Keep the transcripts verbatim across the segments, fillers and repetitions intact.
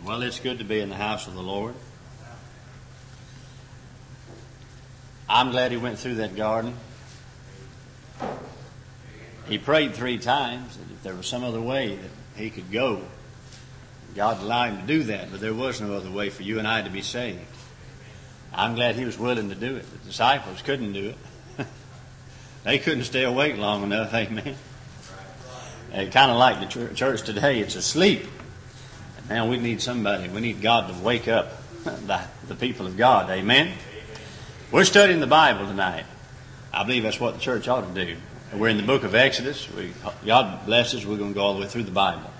Well, it's good to be in the house of the Lord. I'm glad he went through that garden. He prayed three times that if there was some other way that he could go, God allowed him to do that, but there was no other way for you and I to be saved. I'm glad he was willing to do it. The disciples couldn't do it. They couldn't stay awake long enough, amen. It's kind of like the church today, it's asleep. Now we need somebody, we need God to wake up the, the people of God, amen. We're studying the Bible tonight. I believe that's what the church ought to do. We're in the book of Exodus. We, God bless us, we're going to go all the way through the Bible.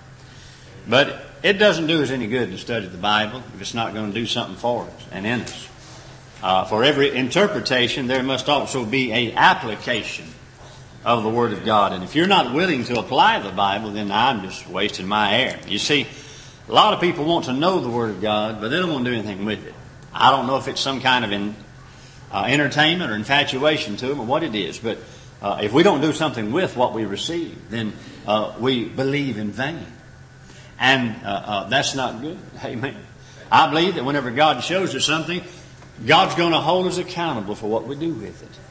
But it doesn't do us any good to study the Bible if it's not going to do something for us and in us. Uh, for every interpretation, there must also be an application of the Word of God. And if you're not willing to apply the Bible, then I'm just wasting my air. You see, a lot of people want to know the Word of God, but they don't want to do anything with it. I don't know if it's some kind of in, uh, entertainment or infatuation to them or what it is, but uh, if we don't do something with what we receive, then uh, we believe in vain. And uh, uh, that's not good. Amen. I believe that whenever God shows us something, God's going to hold us accountable for what we do with it.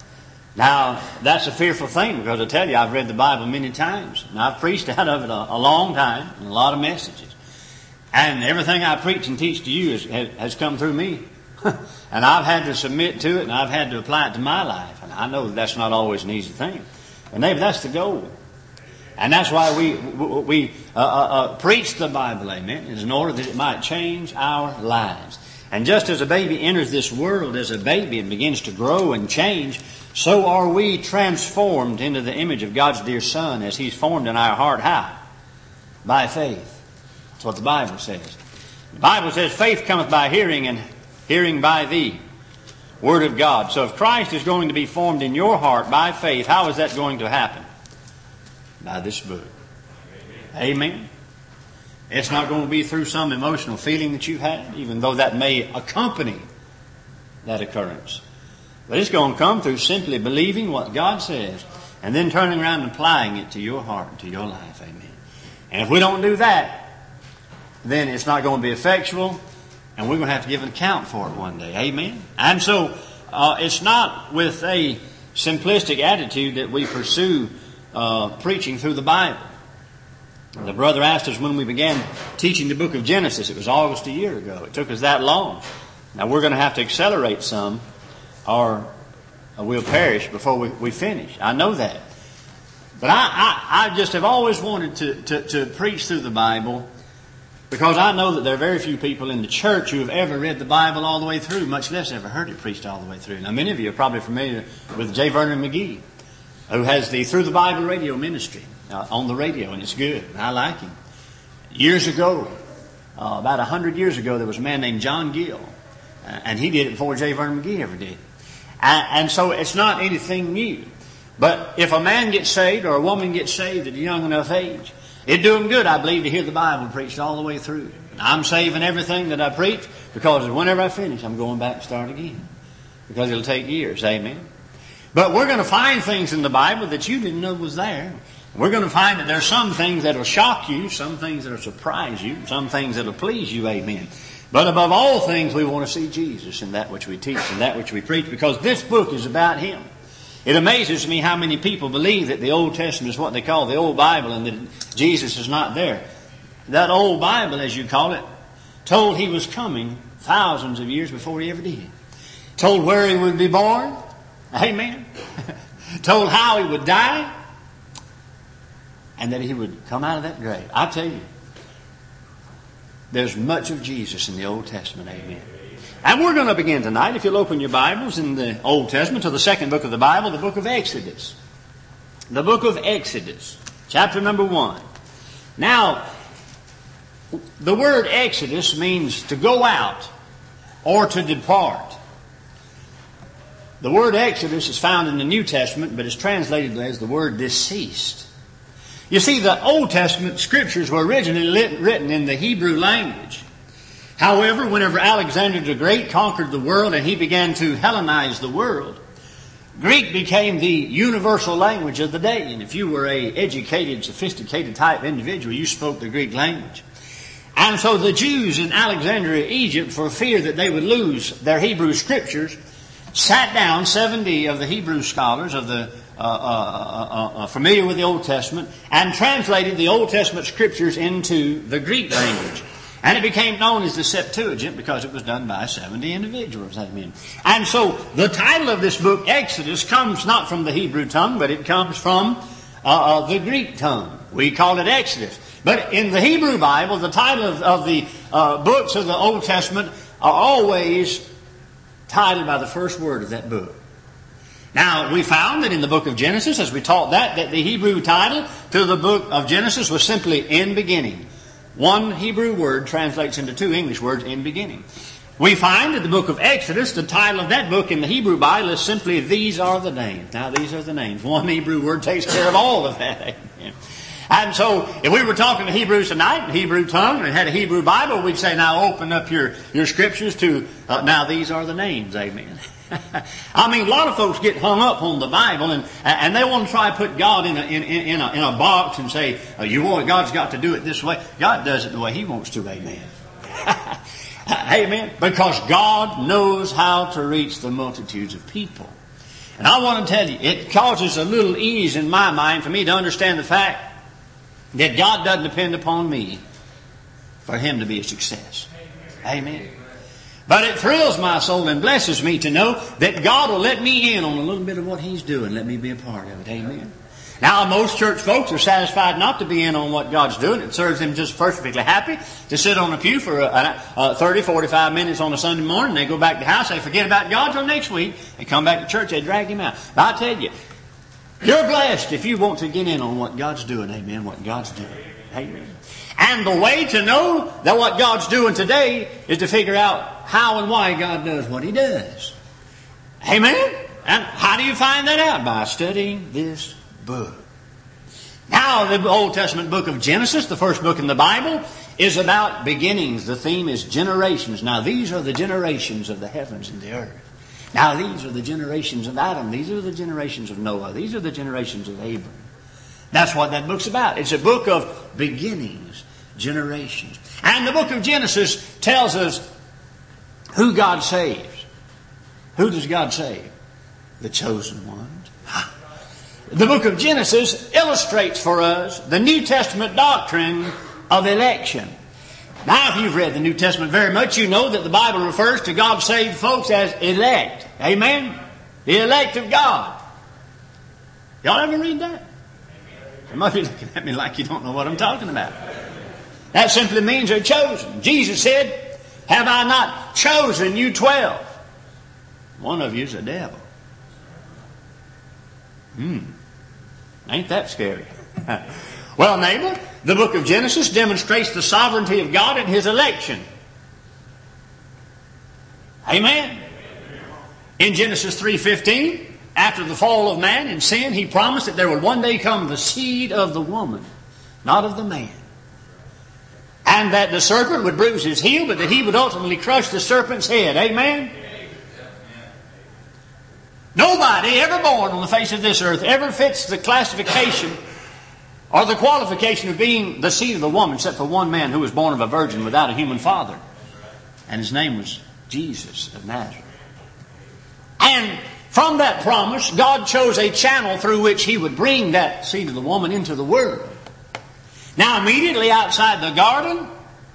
Now, that's a fearful thing because I tell you, I've read the Bible many times. And I've preached out of it a, a long time and a lot of messages. And everything I preach and teach to you is, has, has come through me. And I've had to submit to it and I've had to apply it to my life. And I know that that's not always an easy thing. But maybe that's the goal. And that's why we we uh, uh, uh, preach the Bible, amen, is in order that it might change our lives. And just as a baby enters this world as a baby and begins to grow and change, so are we transformed into the image of God's dear Son as He's formed in our heart. How? By faith. That's what the Bible says. The Bible says faith cometh by hearing, and hearing by the Word of God. So if Christ is going to be formed in your heart by faith, how is that going to happen? By this book. Amen. It's not going to be through some emotional feeling that you've had, even though that may accompany that occurrence. But it's going to come through simply believing what God says and then turning around and applying it to your heart and to your life. Amen. And if we don't do that, then it's not going to be effectual and we're going to have to give an account for it one day. Amen. And so uh, it's not with a simplistic attitude that we pursue Uh, preaching through the Bible. The brother asked us when we began teaching the book of Genesis. It was August a year ago. It took us that long. Now we're going to have to accelerate some or we'll perish before we, we finish. I know that. But I, I, I just have always wanted to, to, to preach through the Bible because I know that there are very few people in the church who have ever read the Bible all the way through, much less ever heard it preached all the way through. Now many of you are probably familiar with J. Vernon McGee, who has the Through the Bible radio ministry uh, on the radio, and it's good. I like him. Years ago, uh, about a hundred years ago, there was a man named John Gill, uh, and he did it before J. Vernon McGee ever did. And, and so it's not anything new. But if a man gets saved or a woman gets saved at a young enough age, it'd do them good, I believe, to hear the Bible preached all the way through. I'm saving everything that I preach because whenever I finish, I'm going back and start again. Because it'll take years, amen. But we're going to find things in the Bible that you didn't know was there. We're going to find that there's some things that will shock you, some things that will surprise you, some things that will please you, amen. But above all things, we want to see Jesus in that which we teach and that which we preach, because this book is about Him. It amazes me how many people believe that the Old Testament is what they call the Old Bible and that Jesus is not there. That Old Bible, as you call it, told He was coming thousands of years before He ever did. Told where He would be born. Amen. Told how He would die and that He would come out of that grave. I tell you, there's much of Jesus in the Old Testament. Amen. And we're going to begin tonight, if you'll open your Bibles in the Old Testament to the second book of the Bible, the book of Exodus. The book of Exodus, chapter number one. Now, the word Exodus means to go out or to depart. The word Exodus is found in the New Testament, but is translated as the word deceased. You see, the Old Testament scriptures were originally lit, written in the Hebrew language. However, whenever Alexander the Great conquered the world and he began to Hellenize the world, Greek became the universal language of the day. And if you were a educated, sophisticated type individual, you spoke the Greek language. And so the Jews in Alexandria, Egypt, for fear that they would lose their Hebrew scriptures, sat down, seventy of the Hebrew scholars of the uh, uh, uh, uh, familiar with the Old Testament, and translated the Old Testament scriptures into the Greek language. And it became known as the Septuagint because it was done by seventy individuals. Amen. And so the title of this book, Exodus, comes not from the Hebrew tongue, but it comes from uh, uh, the Greek tongue. We call it Exodus. But in the Hebrew Bible, the title of, of the uh, books of the Old Testament are always titled by the first word of that book. Now, we found that in the book of Genesis, as we taught that, that the Hebrew title to the book of Genesis was simply in beginning. One Hebrew word translates into two English words, in beginning. We find that the book of Exodus, the title of that book in the Hebrew Bible is simply, these are the names. Now, these are the names. One Hebrew word takes care of all of that. Amen. And so, if we were talking to Hebrews tonight, in Hebrew tongue, and had a Hebrew Bible, we'd say, now open up your, your scriptures to, uh, now these are the names. Amen. I mean, a lot of folks get hung up on the Bible, and and they want to try to put God in a in, in a in a box and say, oh, you want God's got to do it this way. God does it the way He wants to. Amen. Amen. Because God knows how to reach the multitudes of people. And I want to tell you, it causes a little ease in my mind for me to understand the fact that God doesn't depend upon me for Him to be a success. Amen. But it thrills my soul and blesses me to know that God will let me in on a little bit of what He's doing. Let me be a part of it. Amen. Now, most church folks are satisfied not to be in on what God's doing. It serves them just perfectly happy to sit on a pew for uh, uh, thirty, forty-five minutes on a Sunday morning. They go back to the house. They forget about God till next week. They come back to church. They drag Him out. But I tell you, you're blessed if you want to get in on what God's doing. Amen. What God's doing. Amen. And the way to know that what God's doing today is to figure out how and why God does what He does. Amen? And how do you find that out? By studying this book. Now, the Old Testament book of Genesis, the first book in the Bible, is about beginnings. The theme is generations. Now, these are the generations of the heavens and the earth. Now, these are the generations of Adam. These are the generations of Noah. These are the generations of Abram. That's what that book's about. It's a book of beginnings, generations. And the book of Genesis tells us who God saves. Who does God save? The chosen ones. The book of Genesis illustrates for us the New Testament doctrine of election. Now, if you've read the New Testament very much, you know that the Bible refers to God's saved folks as elect. Amen? The elect of God. Y'all ever read that? You might be looking at me like you don't know what I'm talking about. That simply means they're chosen. Jesus said, have I not chosen you twelve? One of you's a devil. Hmm. Ain't that scary? Well, neighbor, the book of Genesis demonstrates the sovereignty of God in His election. Amen. In Genesis three fifteen, after the fall of man and sin, He promised that there would one day come the seed of the woman, not of the man. And that the serpent would bruise his heel, but that he would ultimately crush the serpent's head. Amen? Nobody ever born on the face of this earth ever fits the classification or the qualification of being the seed of the woman, except for one man who was born of a virgin without a human father. And his name was Jesus of Nazareth. And from that promise, God chose a channel through which He would bring that seed of the woman into the world. Now, immediately outside the garden,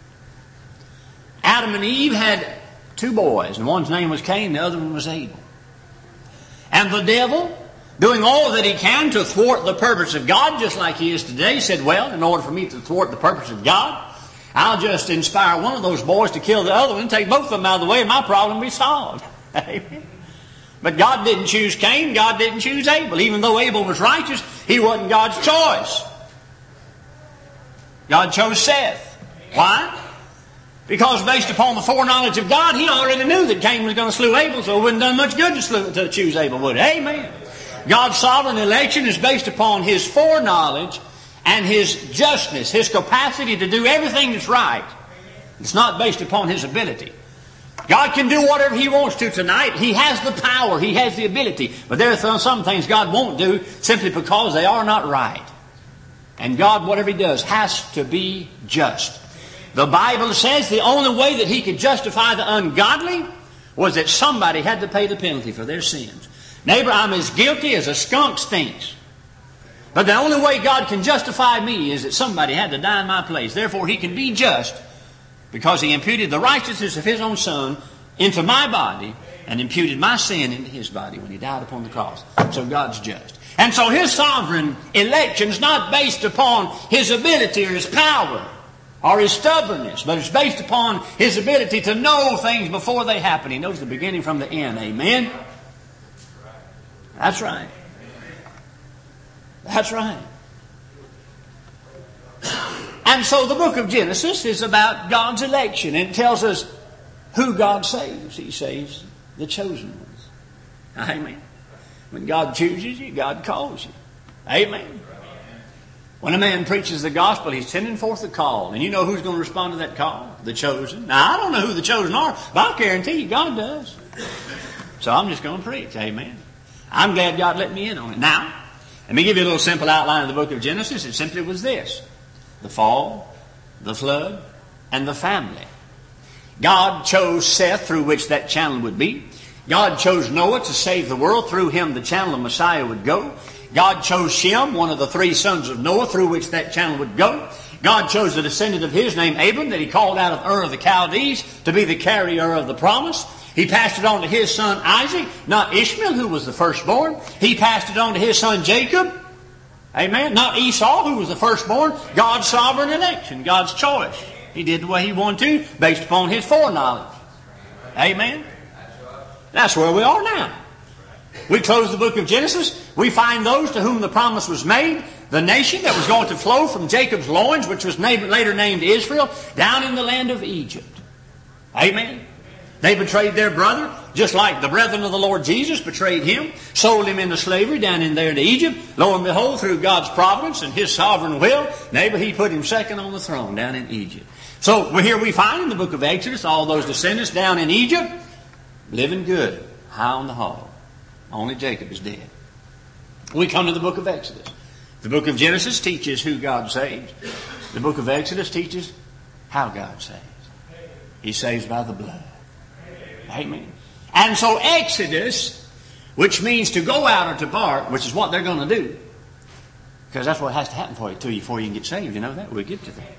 Adam and Eve had two boys, and one's name was Cain, the other one was Abel. And the devil, doing all that he can to thwart the purpose of God, just like he is today, said, well, in order for me to thwart the purpose of God, I'll just inspire one of those boys to kill the other one and take both of them out of the way, and my problem will be solved. Amen. But God didn't choose Cain. God didn't choose Abel. Even though Abel was righteous, he wasn't God's choice. God chose Seth. Why? Because based upon the foreknowledge of God, He already knew that Cain was going to slew Abel, so it wouldn't have done much good to, slew, to choose Abel, would it? Amen. God's sovereign election is based upon His foreknowledge and His justness, His capacity to do everything that's right. It's not based upon His ability. God can do whatever He wants to tonight. He has the power. He has the ability. But there are some things God won't do simply because they are not right. And God, whatever He does, has to be just. The Bible says the only way that he could justify the ungodly was that somebody had to pay the penalty for their sins. Neighbor, I'm as guilty as a skunk stinks. But the only way God can justify me is that somebody had to die in my place. Therefore, he can be just because he imputed the righteousness of his own Son into my body and imputed my sin into his body when he died upon the cross. So God's just. And so his sovereign election is not based upon his ability or his power or his stubbornness, but it's based upon his ability to know things before they happen. He knows the beginning from the end. Amen? That's right. That's right. And so the book of Genesis is about God's election. And it tells us who God saves. He saves the chosen ones. Amen. When God chooses you, God calls you. Amen. When a man preaches the gospel, he's sending forth a call. And you know who's going to respond to that call? The chosen. Now, I don't know who the chosen are, but I guarantee you God does. So I'm just going to preach. Amen. I'm glad God let me in on it. Now, let me give you a little simple outline of the book of Genesis. It simply was this: the fall, the flood, and the family. God chose Seth, through which that channel would be. God chose Noah to save the world. Through him the channel of Messiah would go. God chose Shem, one of the three sons of Noah, through which that channel would go. God chose a descendant of his named Abram that he called out of Ur of the Chaldees to be the carrier of the promise. He passed it on to his son Isaac, not Ishmael, who was the firstborn. He passed it on to his son Jacob. Amen. Not Esau, who was the firstborn. God's sovereign election, God's choice. He did the way he wanted to, based upon his foreknowledge. Amen. That's where we are now. We close the book of Genesis. We find those to whom the promise was made. The nation that was going to flow from Jacob's loins, which was later named Israel, down in the land of Egypt. Amen. They betrayed their brother, just like the brethren of the Lord Jesus betrayed him, sold him into slavery down in there to Egypt. Lo and behold, through God's providence and his sovereign will, neighbor, he put him second on the throne down in Egypt. So here we find in the book of Exodus all those descendants down in Egypt living good, high on the hog. Only Jacob is dead. We come to the book of Exodus. The book of Genesis teaches who God saves. The book of Exodus teaches how God saves. He saves by the blood. Amen. And so Exodus, which means to go out or to part, which is what they're going to do, because that's what has to happen for you, to you before you can get saved. You know that? We'll get to that.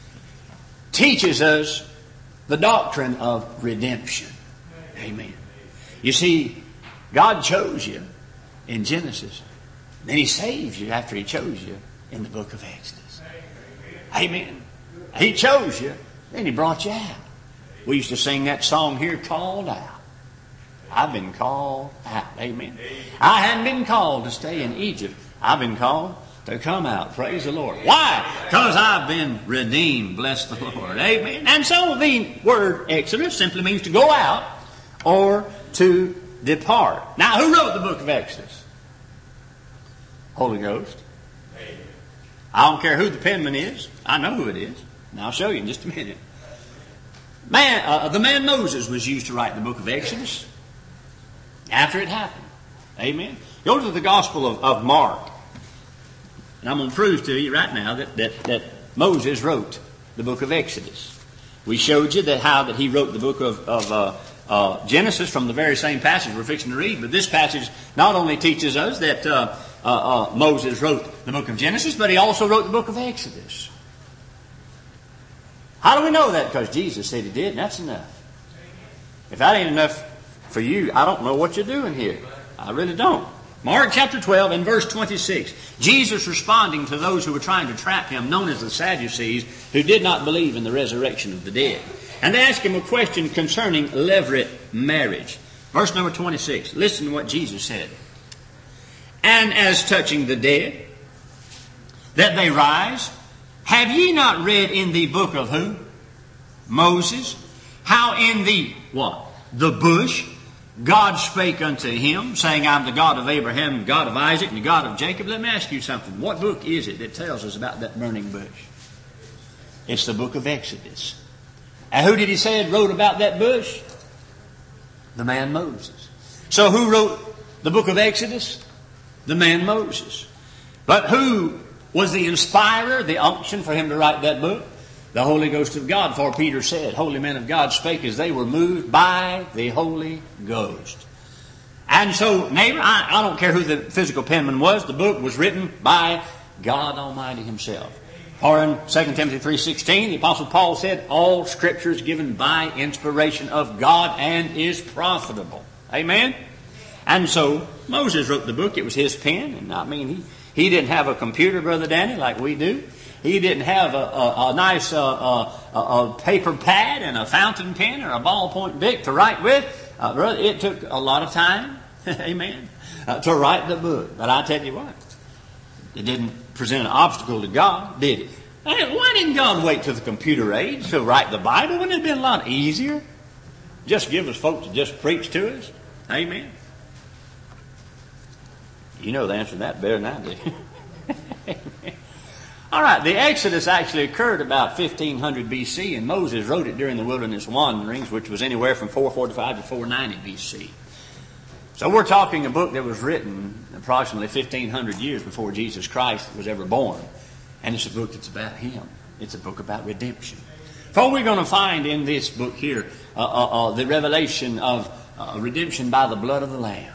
Teaches us the doctrine of redemption. Amen. You see, God chose you in Genesis. Then He saves you after He chose you in the book of Exodus. Amen. He chose you, then He brought you out. We used to sing that song here, Called Out. I've been called out. Amen. I hadn't been called to stay in Egypt. I've been called to come out. Praise the Lord. Why? Because I've been redeemed. Bless the Lord. Amen. And so the word Exodus simply means to go out or to depart. Now, who wrote the book of Exodus? Holy Ghost. I don't care who the penman is. I know who it is. And I'll show you in just a minute. Man, uh, the man Moses was used to write the book of Exodus after it happened. Amen. Go to the Gospel of, of Mark. And I'm going to prove to you right now that, that, that Moses wrote the book of Exodus. We showed you that how that he wrote the book of, of uh, uh, Genesis from the very same passage we're fixing to read. But this passage not only teaches us that uh, uh, uh, Moses wrote the book of Genesis, but he also wrote the book of Exodus. How do we know that? Because Jesus said He did, and that's enough. If that ain't enough for you, I don't know what you're doing here. I really don't. Mark chapter twelve and verse twenty-six. Jesus responding to those who were trying to trap Him, known as the Sadducees, who did not believe in the resurrection of the dead. And they asked Him a question concerning levirate marriage. Verse number twenty-six. Listen to what Jesus said. And as touching the dead, that they rise, have ye not read in the book of who? Moses. How in the, what? The bush, God spake unto him, saying, I'm the God of Abraham, God of Isaac, and the God of Jacob. Let me ask you something. What book is it that tells us about that burning bush? It's the book of Exodus. And who did He say wrote about that bush? The man Moses. So who wrote the book of Exodus? The man Moses. But who was the inspirer, the unction for him to write that book? the Holy Ghost of God. For Peter said, holy men of God spake as they were moved by the Holy Ghost. And so, neighbor, I, I don't care who the physical penman was. The book was written by God Almighty Himself. Or in Second Timothy three sixteen, the Apostle Paul said, all Scripture is given by inspiration of God and is profitable. Amen? And so, Moses wrote the book. It was his pen. And I mean, he, he didn't have a computer, Brother Danny, like we do. He didn't have a, a, a nice uh, a, a paper pad and a fountain pen or a ballpoint bic to write with. Uh, brother, it took a lot of time, amen, uh, to write the book. But I tell you what, it didn't present an obstacle to God, did it? Why didn't God wait till the computer age to write the Bible? Wouldn't it have been a lot easier? Just give us folks to just preach to us? Amen. You know the answer to that better than I do. All right, the Exodus actually occurred about fifteen hundred B C, and Moses wrote it during the wilderness wanderings, which was anywhere from four forty-five to four ninety B C. So we're talking a book that was written approximately fifteen hundred years before Jesus Christ was ever born. And it's a book that's about Him. It's a book about redemption. For we're going to find in this book here uh, uh, uh, the revelation of uh, redemption by the blood of the Lamb.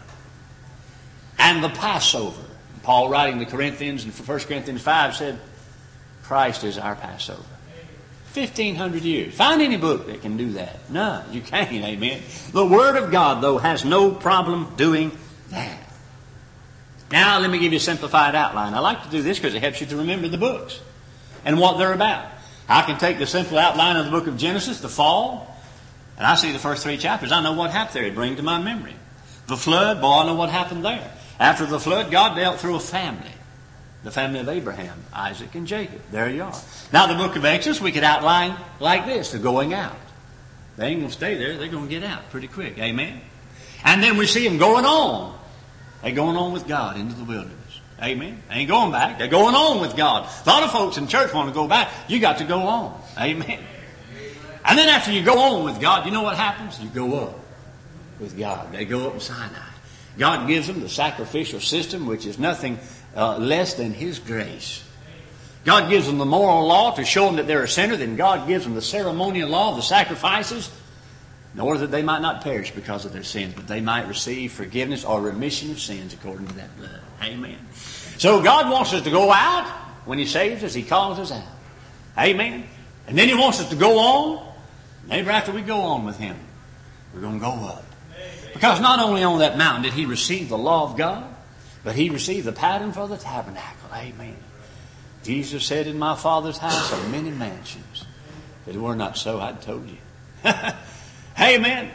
And the Passover. Paul, writing to Corinthians in First Corinthians five, said, Christ is our Passover. fifteen hundred years. Find any book that can do that. No, you can't, amen. The Word of God, though, has no problem doing that. Now, let me give you a simplified outline. I like to do this because it helps you to remember the books and what they're about. I can take the simple outline of the book of Genesis, the fall, and I see the first three chapters. I know what happened there. It brings to my memory. The flood, boy, I know what happened there. After the flood, God dealt through a family. The family of Abraham, Isaac, and Jacob. There you are. Now, the book of Exodus, we could outline like this, the going out. They ain't going to stay there. They're going to get out pretty quick. Amen? And then we see them going on. They're going on with God into the wilderness. Amen? They ain't going back. They're going on with God. A lot of folks in church want to go back. You got to go on. Amen? And then after you go on with God, you know what happens? You go up with God. They go up in Sinai. God gives them the sacrificial system, which is nothing uh, less than His grace. God gives them the moral law to show them that they're a sinner. Then God gives them the ceremonial law, the sacrifices, in order that they might not perish because of their sins, but they might receive forgiveness or remission of sins according to that blood. Amen. So God wants us to go out. When He saves us, He calls us out. Amen. And then He wants us to go on. Maybe after we go on with Him, we're going to go up. Because not only on that mountain did He receive the law of God, but He received the pattern for the tabernacle. Amen. Jesus said, in my Father's house are many mansions. If it were not so, I'd told you. Amen.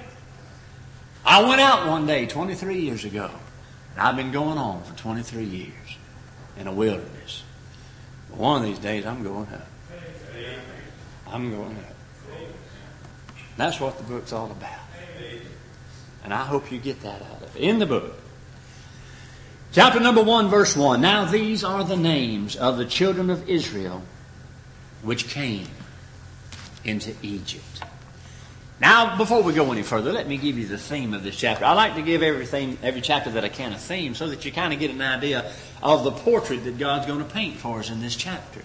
I went out one day twenty-three years ago. And I've been going on for twenty-three years in a wilderness. But one of these days I'm going up. I'm going up. That's what the book's all about. And I hope you get that out of it. In the book. Chapter number one, verse one. Now these are the names of the children of Israel which came into Egypt. Now, before we go any further, let me give you the theme of this chapter. I like to give everything, every chapter that I can a theme so that you kind of get an idea of the portrait that God's going to paint for us in this chapter.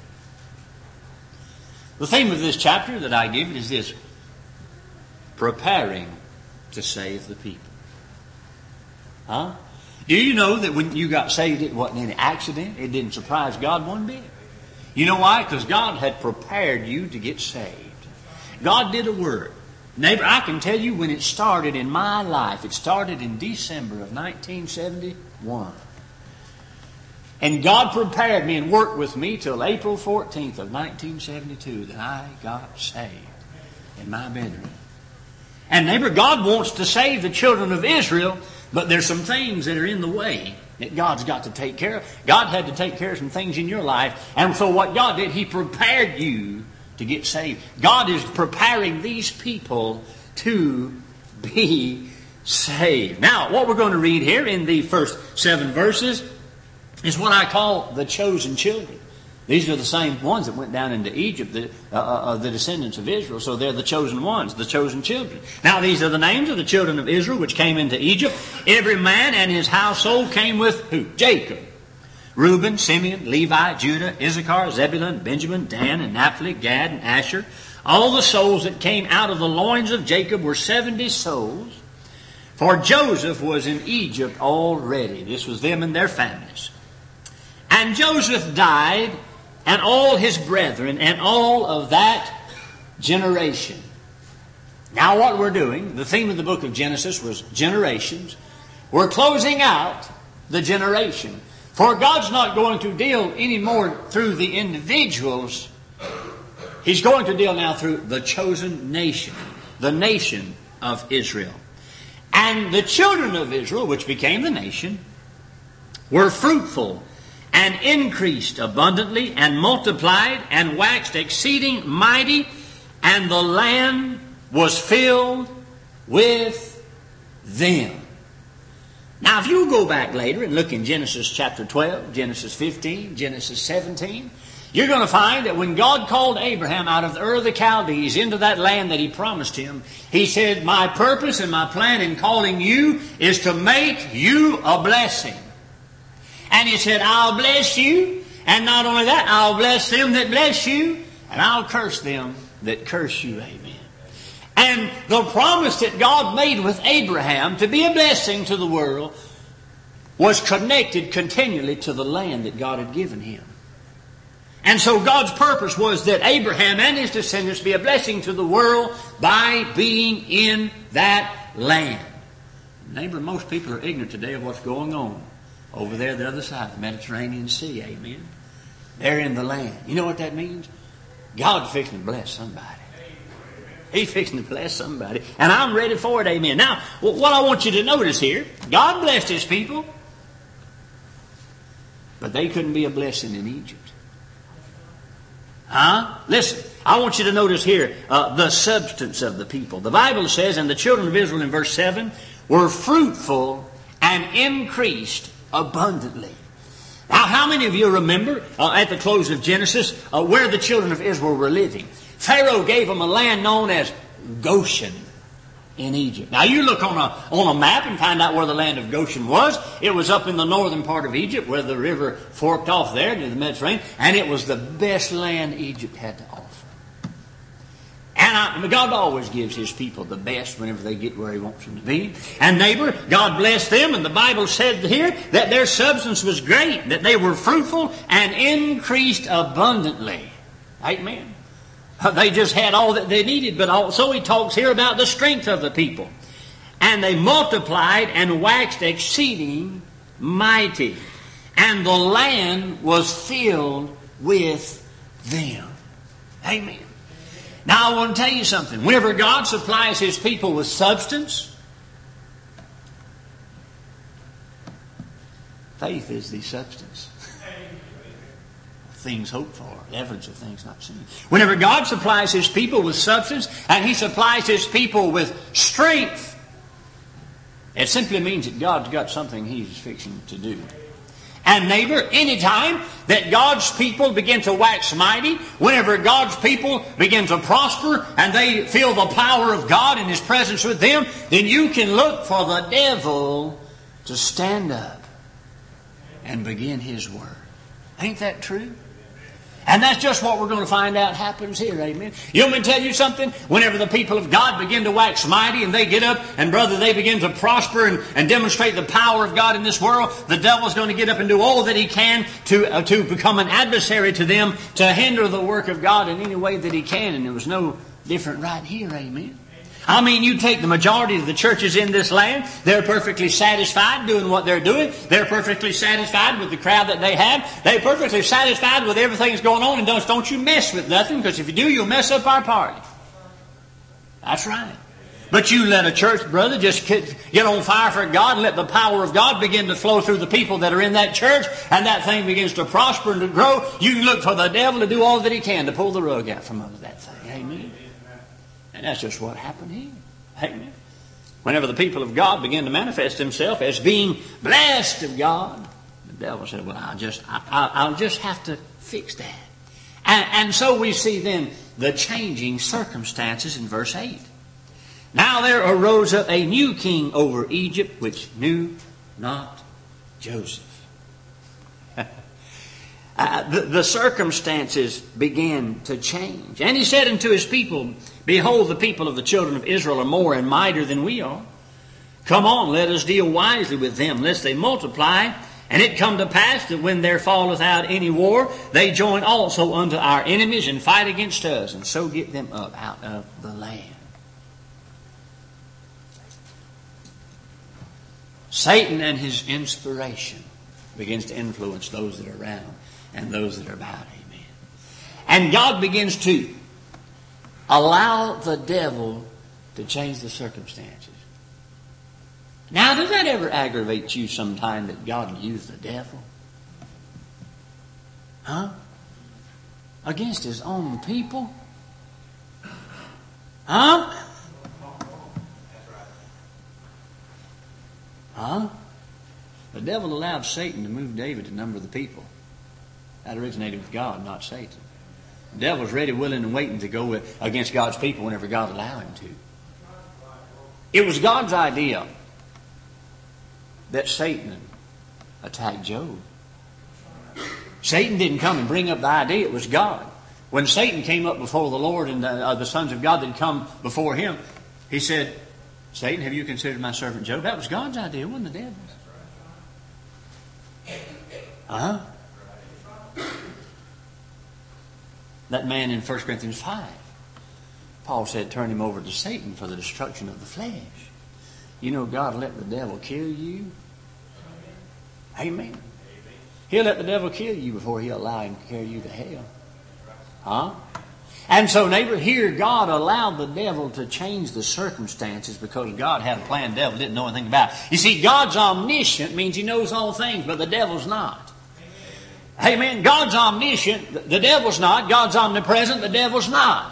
The theme of this chapter that I give it is this: preparing to save the people. Huh? Do you know that when you got saved, it wasn't any accident? It didn't surprise God one bit. You know why? Because God had prepared you to get saved. God did a work. Neighbor, I can tell you when it started in my life. It started in December of nineteen seventy-one. And God prepared me and worked with me till April fourteenth of nineteen seventy-two that I got saved in my bedroom. And neighbor, God wants to save the children of Israel, but there's some things that are in the way that God's got to take care of. God had to take care of some things in your life. And so what God did, He prepared you to get saved. God is preparing these people to be saved. Now, what we're going to read here in the first seven verses is what I call the chosen children. These are the same ones that went down into Egypt, the, uh, uh, the descendants of Israel. So they're the chosen ones, the chosen children. Now these are the names of the children of Israel which came into Egypt. Every man and his household came with who? Jacob. Reuben, Simeon, Levi, Judah, Issachar, Zebulun, Benjamin, Dan, and Naphtali, Gad, and Asher. All the souls that came out of the loins of Jacob were seventy souls. For Joseph was in Egypt already. This was them and their families. And Joseph died, and all his brethren, and all of that generation. Now what we're doing, the theme of the book of Genesis was generations. We're closing out the generation. For God's not going to deal anymore through the individuals. He's going to deal now through the chosen nation, the nation of Israel. And the children of Israel, which became the nation, were fruitful and increased abundantly and multiplied and waxed exceeding mighty, and the land was filled with them. Now, if you go back later and look in Genesis chapter twelve, Genesis fifteen, Genesis seventeen, you're going to find that when God called Abraham out of the Ur of the Chaldees into that land that He promised him, He said, my purpose and my plan in calling you is to make you a blessing. And He said, I'll bless you, and not only that, I'll bless them that bless you, and I'll curse them that curse you. Amen. And the promise that God made with Abraham to be a blessing to the world was connected continually to the land that God had given him. And so God's purpose was that Abraham and his descendants be a blessing to the world by being in that land. Neighbor, most people are ignorant today of what's going on over there the other side of the Mediterranean Sea. Amen. They're in the land. You know what that means? God's fixing to bless somebody. He's fixing to bless somebody. And I'm ready for it. Amen. Now, what I want you to notice here, God blessed His people, but they couldn't be a blessing in Egypt. Huh? Listen, I want you to notice here uh, the substance of the people. The Bible says, and the children of Israel in verse seven were fruitful and increased abundantly. Now, how many of you remember uh, at the close of Genesis uh, where the children of Israel were living? Pharaoh gave them a land known as Goshen in Egypt. Now you look on a, on a map and find out where the land of Goshen was. It was up in the northern part of Egypt where the river forked off there near the Mediterranean. And it was the best land Egypt had to offer. And I, God always gives His people the best whenever they get where He wants them to be. And neighbor, God blessed them. And the Bible said here that their substance was great, that they were fruitful and increased abundantly. Amen. They just had all that they needed, but also He talks here about the strength of the people. And they multiplied and waxed exceeding mighty. And the land was filled with them. Amen. Now I want to tell you something. Whenever God supplies His people with substance, faith is the substance. Things hoped for, evidence of things not seen. Whenever God supplies His people with substance and He supplies His people with strength, it simply means that God's got something He's fixing to do. And neighbor, anytime that God's people begin to wax mighty, whenever God's people begin to prosper and they feel the power of God and His presence with them, then you can look for the devil to stand up and begin his work. Ain't that true? And that's just what we're going to find out happens here, amen. You want me to tell you something? Whenever the people of God begin to wax mighty and they get up and brother, they begin to prosper and, and demonstrate the power of God in this world, the devil's going to get up and do all that he can to, uh, to become an adversary to them, to hinder the work of God in any way that he can. And there was no different right here, amen. I mean, you take the majority of the churches in this land, they're perfectly satisfied doing what they're doing. They're perfectly satisfied with the crowd that they have. They're perfectly satisfied with everything that's going on. And don't, don't you mess with nothing, because if you do, you'll mess up our party. That's right. But you let a church, brother, just get on fire for God and let the power of God begin to flow through the people that are in that church, and that thing begins to prosper and to grow. You can look for the devil to do all that he can to pull the rug out from under that thing. Amen. And that's just what happened here. Amen. Whenever the people of God begin to manifest themselves as being blessed of God, the devil said, well, I'll just, I, I'll just have to fix that. And, and so we see then the changing circumstances in verse eight. Now there arose up a new king over Egypt, which knew not Joseph. Uh, the, the circumstances began to change. And he said unto his people, behold, the people of the children of Israel are more and mightier than we are. Come on, let us deal wisely with them, lest they multiply. And it come to pass that when there falleth out any war, they join also unto our enemies and fight against us, and so get them up out of the land. Satan and his inspiration begins to influence those that are around and those that are about. Amen. And God begins to allow the devil to change the circumstances. Now, does that ever aggravate you sometime that God used the devil? Huh? Against his own people? Huh? Huh? The devil allowed Satan to move David to number the people. That originated with God, not Satan. The devil's ready, willing, and waiting to go against God's people whenever God allowed him to. It was God's idea that Satan attacked Job. Satan didn't come and bring up the idea. It was God. When Satan came up before the Lord and the, uh, the sons of God that had come before him, he said, Satan, have you considered my servant Job? That was God's idea. It wasn't the devil's. Uh-huh. That man in First Corinthians five, Paul said, turn him over to Satan for the destruction of the flesh. You know, God let the devil kill you. Amen. He'll let the devil kill you before he'll allow him to carry you to hell. Huh? And so, neighbor, here God allowed the devil to change the circumstances because God had a plan the devil didn't know anything about. You see, God's omniscient means he knows all things, but the devil's not. Amen. God's omniscient, the devil's not. God's omnipresent, the devil's not.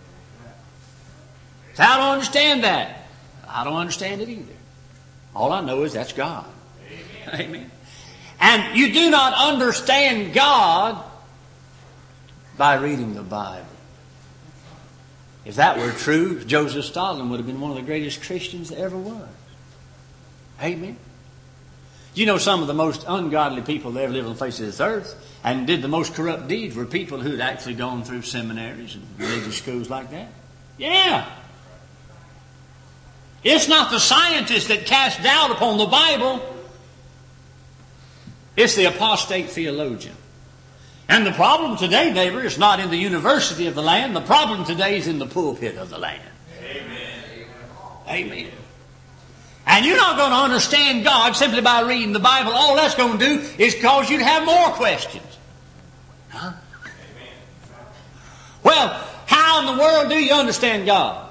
So I don't understand that. I don't understand it either. All I know is that's God. Amen. Amen. And you do not understand God by reading the Bible. If that were true, Joseph Stalin would have been one of the greatest Christians that ever was. Amen. You know, some of the most ungodly people that ever lived on the face of this earth and did the most corrupt deeds were people who had actually gone through seminaries and religious schools like that. Yeah. It's not the scientists that cast doubt upon the Bible. It's the apostate theologian. And the problem today, neighbor, is not in the university of the land. The problem today is in the pulpit of the land. Amen. Amen. And you're not going to understand God simply by reading the Bible. All that's going to do is cause you to have more questions. Huh? Amen. Well, how in the world do you understand God?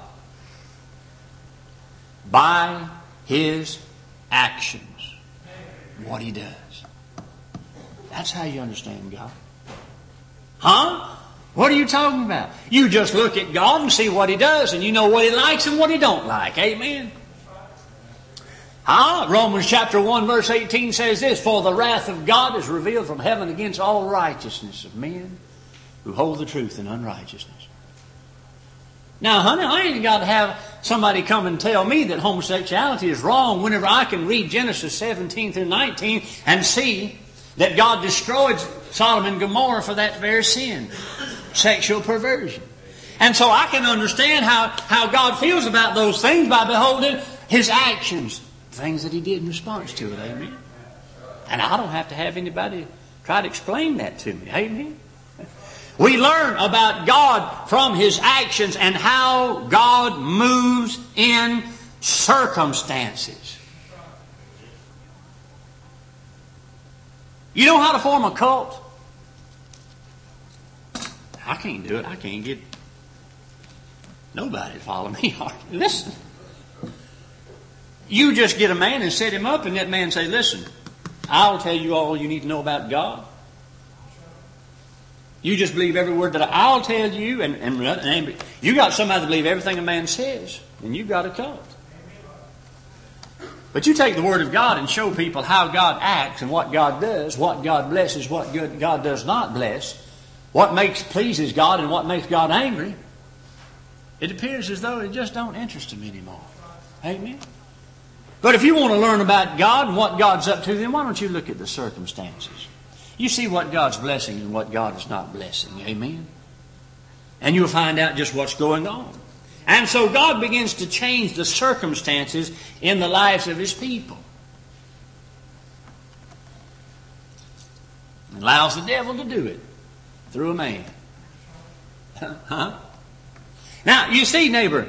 By His actions. What He does. That's how you understand God. Huh? What are you talking about? You just look at God and see what He does, and you know what He likes and what He don't like. Amen. Huh? Romans chapter one verse eighteen says this, for the wrath of God is revealed from heaven against all righteousness of men who hold the truth in unrighteousness. Now, honey, I ain't got to have somebody come and tell me that homosexuality is wrong whenever I can read Genesis seventeen through nineteen and see that God destroyed Sodom and Gomorrah for that very sin, sexual perversion. And so I can understand how, how God feels about those things by beholding His actions, things that He did in response to it. Amen. And I don't have to have anybody try to explain that to me. Amen. We learn about God from His actions and how God moves in circumstances. You know how to form a cult? I can't do it. I can't get nobody to follow me. Listen. You just get a man and set him up and that man say, listen, I'll tell you all you need to know about God. You just believe every word that I'll tell you, and, and, and you got somebody to believe everything a man says, and you've got a cult. But you take the Word of God and show people how God acts and what God does, what God blesses, what God does not bless, what makes pleases God and what makes God angry. It appears as though it just don't interest Him anymore. Amen. But if you want to learn about God and what God's up to, then why don't you look at the circumstances? You see what God's blessing and what God is not blessing. Amen? And you'll find out just what's going on. And so God begins to change the circumstances in the lives of His people. And allows the devil to do it through a man. Huh? Now, you see, neighbor,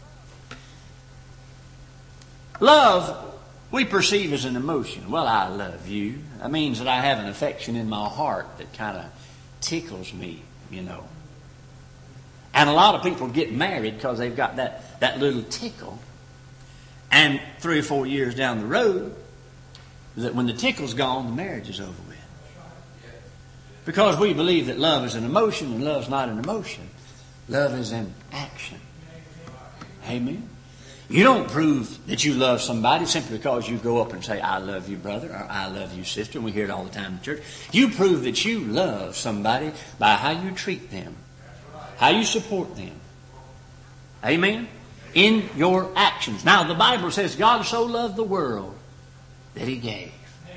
love we perceive as an emotion. Well, I love you. That means that I have an affection in my heart that kind of tickles me, you know. And a lot of people get married because they've got that, that little tickle. And three or four years down the road, that when the tickle's gone, the marriage is over with. Because we believe that love is an emotion, and love's not an emotion. Love is an action. Amen? You don't prove that you love somebody simply because you go up and say, I love you, brother, or I love you, sister. And we hear it all the time in church. You prove that you love somebody by how you treat them, how you support them. Amen? In your actions. Now, the Bible says God so loved the world that He gave.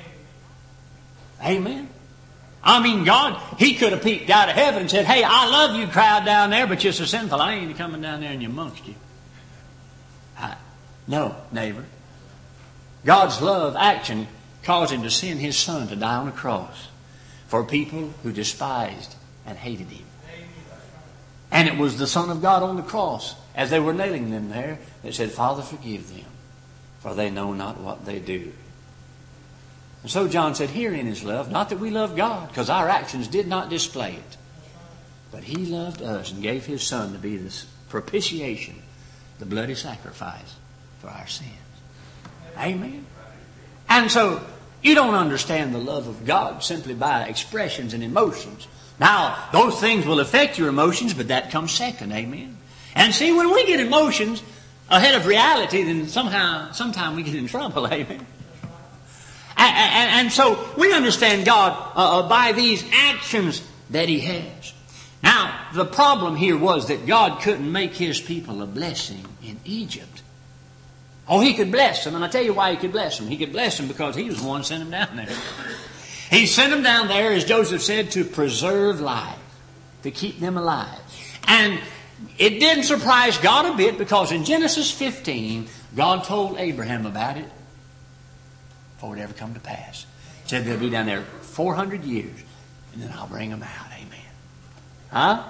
Amen? I mean, God, He could have peeked out of heaven and said, hey, I love you, crowd down there, but you're so sinful. I ain't coming down there and amongst you. I, no, neighbor. God's love action caused Him to send His Son to die on a cross for people who despised and hated Him. And it was the Son of God on the cross, as they were nailing them there, that said, Father, forgive them, for they know not what they do. And so John said, herein is love, not that we love God, because our actions did not display it. But He loved us and gave His Son to be the propitiation, the bloody sacrifice for our sins. Amen? And so you don't understand the love of God simply by expressions and emotions. Now, those things will affect your emotions, but that comes second. Amen? And see, when we get emotions ahead of reality, then somehow, sometime we get in trouble. Amen? And, and, and so we understand God uh, by these actions that He has. Now, the problem here was that God couldn't make His people a blessing in Egypt. Oh, He could bless them, and I'll tell you why He could bless them. He could bless them because He was the one who sent them down there. He sent them down there, as Joseph said, to preserve life, to keep them alive. And it didn't surprise God a bit, because in Genesis fifteen, God told Abraham about it before it ever come to pass. He said they'll be down there four hundred years, and then I'll bring them out. Amen. Huh?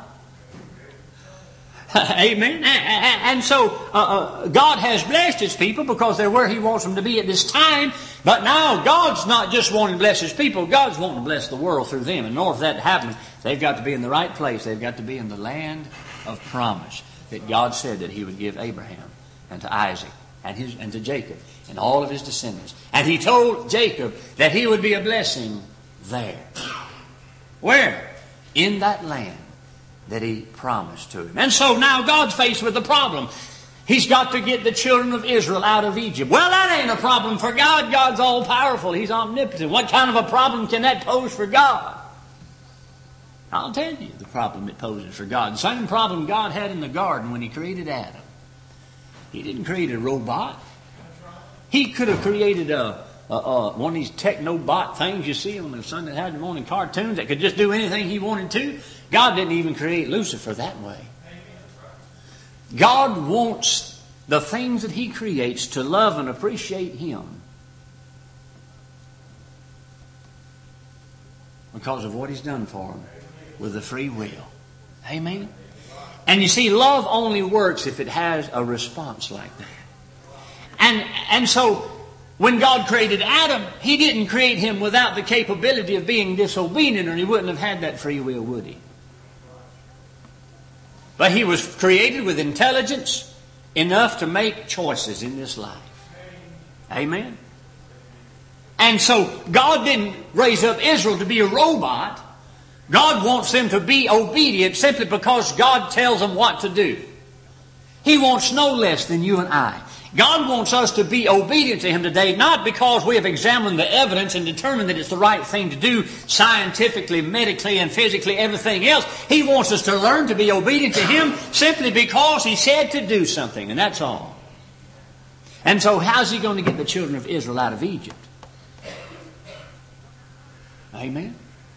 Amen. And so uh, uh, God has blessed His people because they're where He wants them to be at this time. But now God's not just wanting to bless His people. God's wanting to bless the world through them. And in order for that to happen, they've got to be in the right place. They've got to be in the land of promise that God said that He would give Abraham and to Isaac and, his, and to Jacob and all of his descendants. And He told Jacob that he would be a blessing there. Where? In that land that He promised to him. And so now God's faced with a problem. He's got to get the children of Israel out of Egypt. Well, that ain't a problem for God. God's all-powerful. He's omnipotent. What kind of a problem can that pose for God? I'll tell you the problem it poses for God. The same problem God had in the garden when He created Adam. He didn't create a robot. He could have created a, a, a one of these technobot things you see on the Sunday Saturday morning cartoons that could just do anything He wanted to. God didn't even create Lucifer that way. God wants the things that He creates to love and appreciate Him because of what He's done for them with the free will. Amen? And you see, love only works if it has a response like that. And, and so, when God created Adam, He didn't create him without the capability of being disobedient, or he wouldn't have had that free will, would he? But he was created with intelligence enough to make choices in this life. Amen? And so God didn't raise up Israel to be a robot. God wants them to be obedient simply because God tells them what to do. He wants no less than you and I. God wants us to be obedient to Him today, not because we have examined the evidence and determined that it's the right thing to do scientifically, medically, and physically, everything else. He wants us to learn to be obedient to Him simply because He said to do something, and that's all. And so how's He going to get the children of Israel out of Egypt? Amen?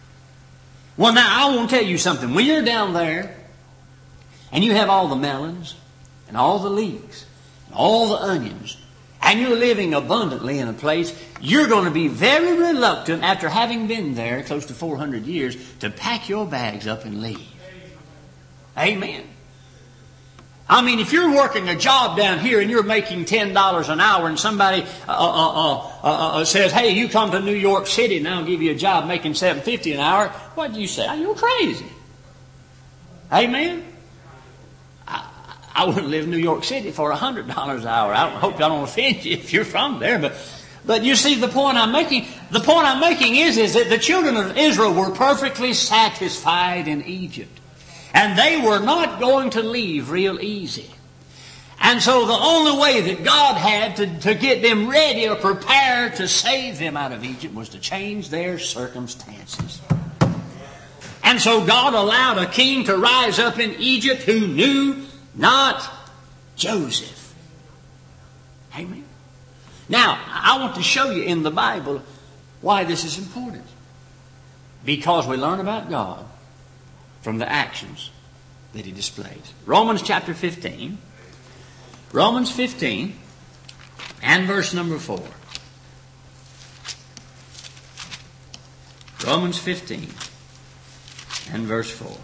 Well, now, I want to tell you something. When you're down there, and you have all the melons, and all the leeks, and all the onions, and you're living abundantly in a place, you're going to be very reluctant, after having been there close to four hundred years, to pack your bags up and leave. Amen. I mean, if you're working a job down here and you're making ten dollars an hour and somebody uh, uh, uh, uh, uh, says, hey, you come to New York City and I'll give you a job making seven fifty an hour, what do you say? You're crazy. Amen? I, I wouldn't live in New York City for one hundred dollars an hour. I hope I don't offend you if you're from there. But, but you see, the point I'm making, the point I'm making is, is that the children of Israel were perfectly satisfied in Egypt. And they were not going to leave real easy. And so the only way that God had to, to get them ready or prepared to save them out of Egypt was to change their circumstances. And so God allowed a king to rise up in Egypt who knew not Joseph. Amen. Now, I want to show you in the Bible why this is important. Because we learn about God from the actions that He displays. Romans chapter fifteen. Romans fifteen and verse number four. Romans fifteen and verse four.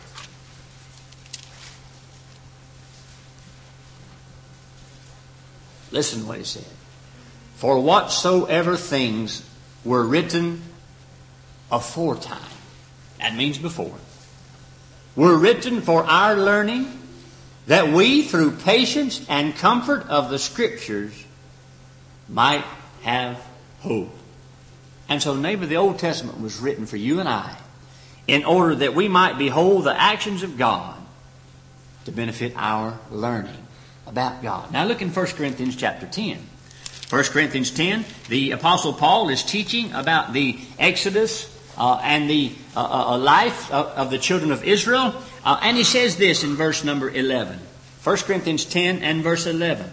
Listen to what he said. For whatsoever things were written aforetime, that means before, were written for our learning, that we, through patience and comfort of the Scriptures, might have hope. And so, neighbor, the Old Testament was written for you and I, in order that we might behold the actions of God to benefit our learning about God. Now look in First Corinthians chapter ten. First Corinthians ten, the Apostle Paul is teaching about the Exodus uh, and the uh, uh, life of, of the children of Israel. Uh, and he says this in verse number eleven. First Corinthians ten and verse eleven.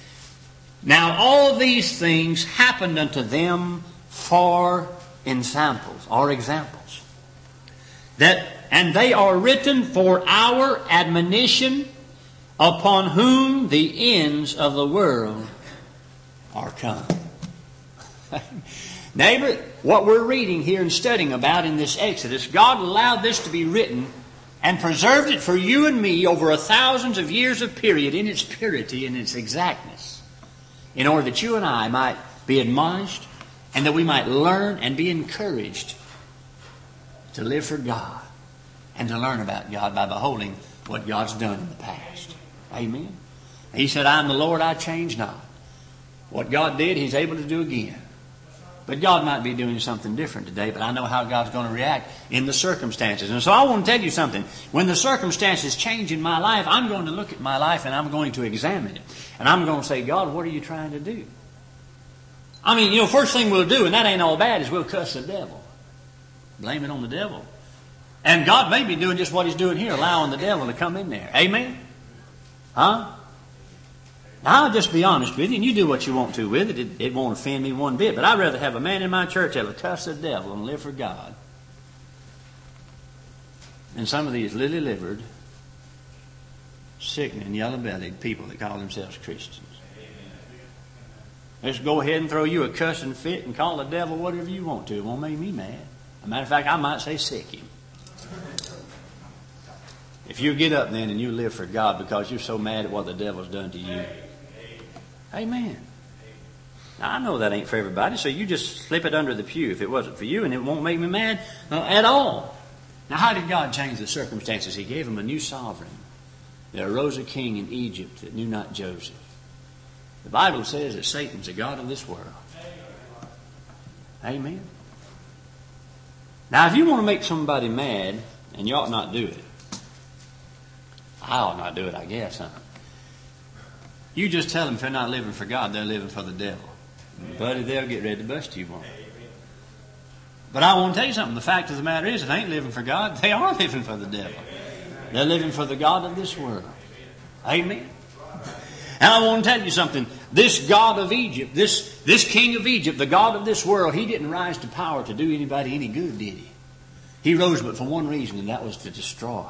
Now all these things happened unto them for ensamples or examples. That, and they are written for our admonition, upon whom the ends of the world are come. Neighbor, what we're reading here and studying about in this Exodus, God allowed this to be written and preserved it for you and me over a thousands of years of period in its purity and its exactness, in order that you and I might be admonished and that we might learn and be encouraged to live for God and to learn about God by beholding what God's done in the past. Amen. He said, I am the Lord, I change not. What God did, He's able to do again. But God might be doing something different today, but I know how God's going to react in the circumstances. And so I want to tell you something. When the circumstances change in my life, I'm going to look at my life and I'm going to examine it. And I'm going to say, God, what are you trying to do? I mean, you know, first thing we'll do, and that ain't all bad, is we'll cuss the devil. Blame it on the devil. And God may be doing just what He's doing here, allowing the devil to come in there. Amen? Huh? Now, I'll just be honest with you, and you do what you want to with it. It, it won't offend me one bit. But I'd rather have a man in my church that'll cuss the devil and live for God than some of these lily-livered, sickening, yellow-bellied people that call themselves Christians. Just go ahead and throw you a cussing fit and call the devil whatever you want to. It won't make me mad. As a matter of fact, I might say sick him. If you get up then and you live for God because you're so mad at what the devil's done to you. Amen. Now, I know that ain't for everybody, so you just slip it under the pew if it wasn't for you, and it won't make me mad uh, at all. Now, how did God change the circumstances? He gave him a new sovereign. There arose a king in Egypt that knew not Joseph. The Bible says that Satan's the god of this world. Amen. Now, if you want to make somebody mad, and you ought not do it, I ought not do it, I guess, huh? You just tell them if they're not living for God, they're living for the devil. Buddy, they'll get ready to bust you one. But I want to tell you something. The fact of the matter is, if they ain't living for God, they are living for the devil. They're living for the god of this world. Amen. And I want to tell you something. This God of Egypt, this, this king of Egypt, the God of this world, he didn't rise to power to do anybody any good, did he? He rose but for one reason, and that was to destroy.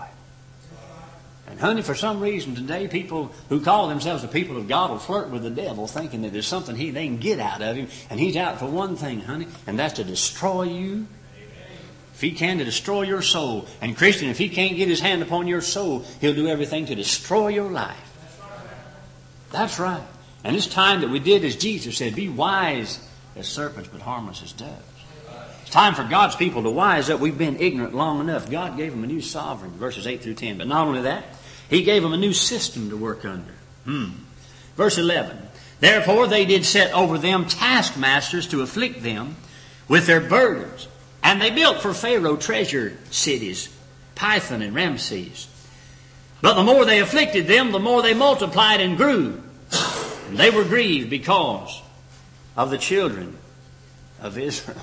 And honey, for some reason today, people who call themselves the people of God will flirt with the devil, thinking that there's something he, they can get out of him. And he's out for one thing, honey, and that's to destroy you. If he can, to destroy your soul. And Christian, if he can't get his hand upon your soul, he'll do everything to destroy your life. That's right. And it's time that we did as Jesus said, be wise as serpents, but harmless as doves. It's time for God's people to wise up. We've been ignorant long enough. God gave them a new sovereign, verses eight through ten. But not only that, He gave them a new system to work under. Hmm. Verse eleven. Therefore they did set over them taskmasters to afflict them with their burdens. And they built for Pharaoh treasure cities, Pithom and Ramses. But the more they afflicted them, the more they multiplied and grew. And they were grieved because of the children of Israel.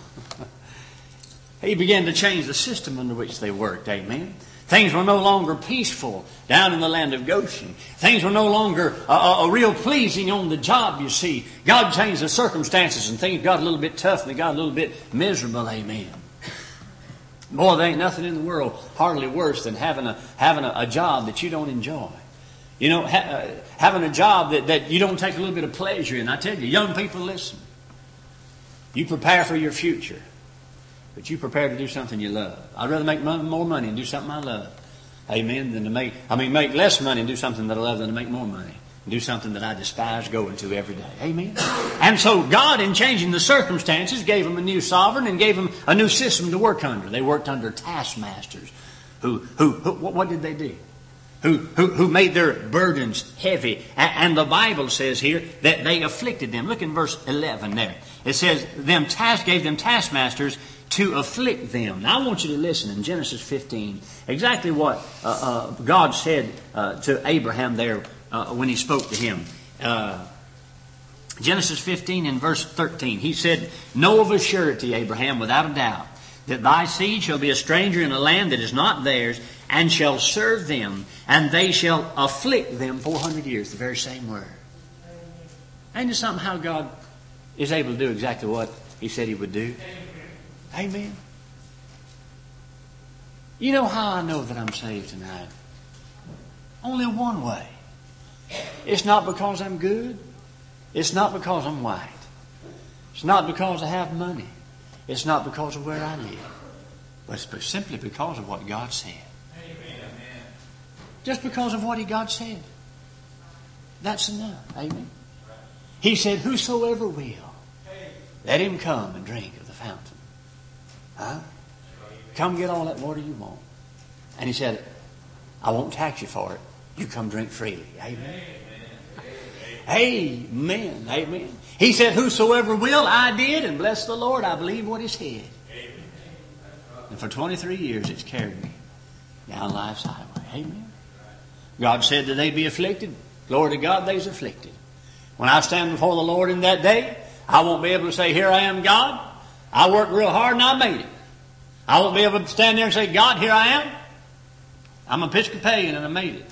He began to change the system under which they worked. Amen. Things were no longer peaceful down in the land of Goshen. Things were no longer a, a, a real pleasing on the job, you see. God changed the circumstances and things got a little bit tough and they got a little bit miserable. Amen. Boy, there ain't nothing in the world hardly worse than having a having a, a job that you don't enjoy. You know, ha, uh, having a job that, that you don't take a little bit of pleasure in. I tell you, young people, listen. You prepare for your future. But you prepare to do something you love. I'd rather make more money and do something I love. Amen. Than to make, I mean, make less money and do something that I love than to make more money. And do something that I despise going to every day. Amen. And so God, in changing the circumstances, gave them a new sovereign and gave them a new system to work under. They worked under taskmasters. Who, who, who what did they do? Who, who, who made their burdens heavy. And the Bible says here that they afflicted them. Look in verse eleven there. It says, them task, gave them taskmasters to afflict them. Now I want you to listen in Genesis fifteen, exactly what uh, uh, God said uh, to Abraham there uh, when He spoke to him. Uh, Genesis fifteen in verse thirteen. He said, know of a surety, Abraham, without a doubt, that thy seed shall be a stranger in a land that is not theirs, and shall serve them, and they shall afflict them four hundred years. The very same word. Ain't it something how God is able to do exactly what He said He would do? Amen. You know how I know that I'm saved tonight? Only one way. It's not because I'm good. It's not because I'm white. It's not because I have money. It's not because of where I live. But it's simply because of what God said. Amen. Just because of what He God said. That's enough. Amen. He said, whosoever will, let him come and drink of the fountain. Huh? Come get all that water you want. And He said, I won't tax you for it. You come drink freely. Amen. Amen. Amen. Amen. He said, whosoever will, I did, and bless the Lord, I believe what He said. And for twenty-three years it's carried me down life's highway. Amen. God said that they be afflicted. Glory to God, they's afflicted. When I stand before the Lord in that day, I won't be able to say, here I am, God. I worked real hard and I made it. I won't be able to stand there and say, God, here I am. I'm Episcopalian and I made it.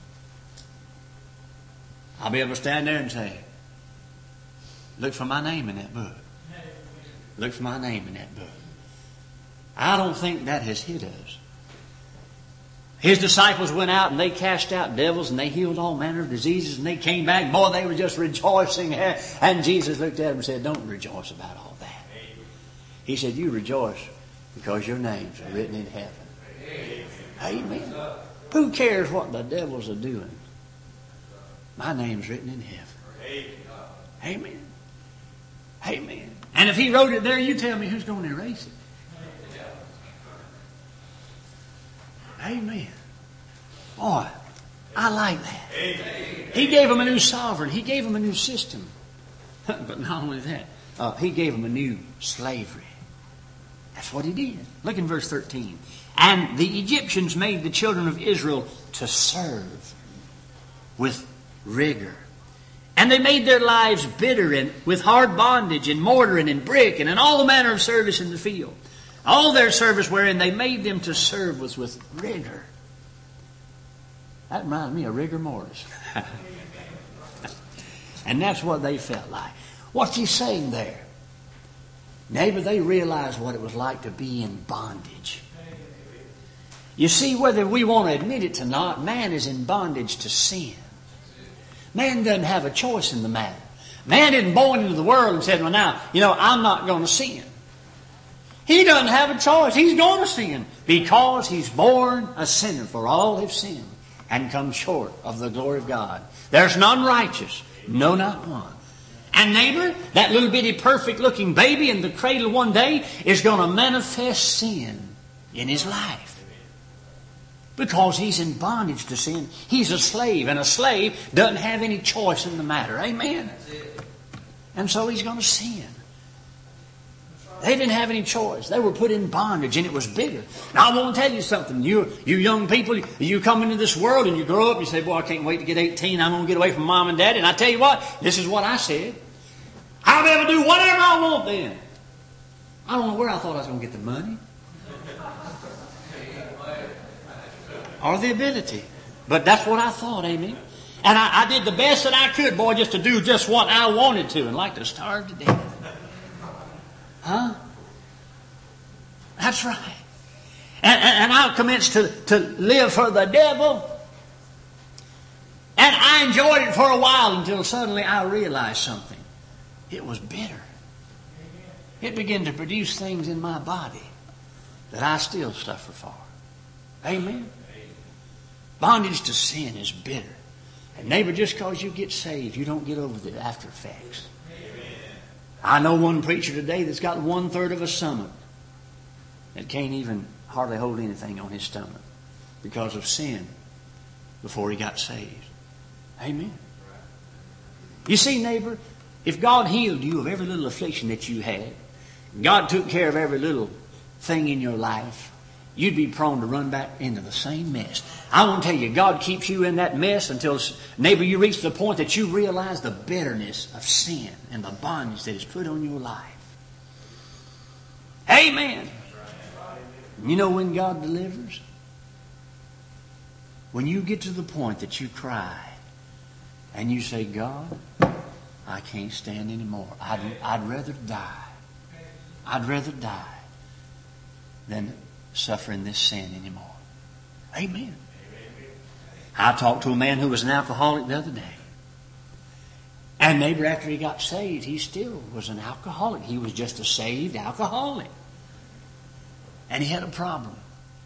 I'll be able to stand there and say, look for my name in that book. Look for my name in that book. I don't think that has hit us. His disciples went out and they cast out devils and they healed all manner of diseases and they came back. Boy, they were just rejoicing. And Jesus looked at them and said, don't rejoice about all that. He said, you rejoice because your names are written in heaven. Amen. Who cares what the devils are doing? My name's written in heaven. Amen. Amen. And if He wrote it there, you tell me who's going to erase it. Amen. Boy, I like that. He gave them a new sovereign. He gave them a new system. But not only that, uh, He gave them a new slavery. That's what He did. Look in verse thirteen. And the Egyptians made the children of Israel to serve with rigor. And they made their lives bitter and with hard bondage and mortaring and bricking and all manner of service in the field. All their service wherein they made them to serve was with rigor. That reminds me of rigor mortis. And that's what they felt like. What's He saying there? Neighbor, they realized what it was like to be in bondage. You see, whether we want to admit it or not, man is in bondage to sin. Man doesn't have a choice in the matter. Man isn't born into the world and said, well now, you know, I'm not going to sin. He doesn't have a choice. He's going to sin because he's born a sinner, for all have sinned and come short of the glory of God. There's none righteous, no, not one. And neighbor, that little bitty perfect looking baby in the cradle one day is going to manifest sin in his life. Because he's in bondage to sin. He's a slave, and a slave doesn't have any choice in the matter. Amen? And so he's going to sin. They didn't have any choice. They were put in bondage, and it was bitter. Now, I want to tell you something. You, you young people, you come into this world and you grow up, you say, boy, I can't wait to get eighteen. I'm going to get away from mom and dad. And I tell you what, this is what I said. I'll be able to do whatever I want then. I don't know where I thought I was going to get the money. Or the ability. But that's what I thought, amen. And I, I did the best that I could, boy, just to do just what I wanted to, and like to starve to death. Huh? That's right. And, and, and I commenced to, to live for the devil. And I enjoyed it for a while until suddenly I realized something. It was bitter. It began to produce things in my body that I still suffer for. Amen. Bondage to sin is bitter. And neighbor, just because you get saved, you don't get over the after effects. I know one preacher today that's got one third of a stomach that can't even hardly hold anything on his stomach because of sin before he got saved. Amen. You see, neighbor, if God healed you of every little affliction that you had, God took care of every little thing in your life, you'd be prone to run back into the same mess. I want to tell you, God keeps you in that mess until, neighbor, you reach the point that you realize the bitterness of sin and the bondage that is put on your life. Amen. You know when God delivers? When you get to the point that you cry and you say, God, I can't stand anymore. I'd, I'd rather die. I'd rather die than suffer in this sin anymore. Amen. I talked to a man who was an alcoholic the other day. And neighbor, after he got saved, he still was an alcoholic. He was just a saved alcoholic. And he had a problem.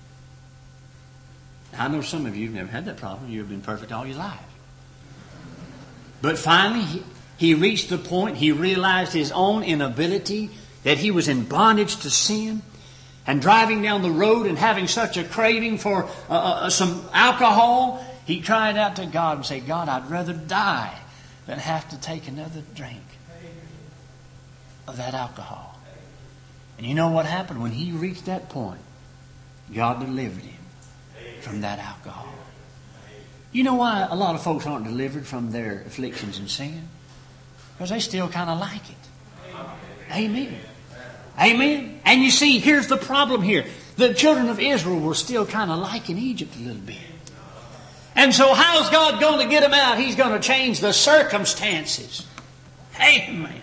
Now, I know some of you have never had that problem. You've been perfect all your life. But finally, he, he reached the point, he realized his own inability, that he was in bondage to sin. And driving down the road and having such a craving for uh, uh, some alcohol, he cried out to God and said, God, I'd rather die than have to take another drink of that alcohol. And you know what happened? When he reached that point, God delivered him from that alcohol. You know why a lot of folks aren't delivered from their afflictions and sin? Because they still kind of like it. Amen. Amen. And you see, here's the problem here. The children of Israel were still kind of liking Egypt a little bit. And so how's God going to get them out? He's going to change the circumstances. Amen.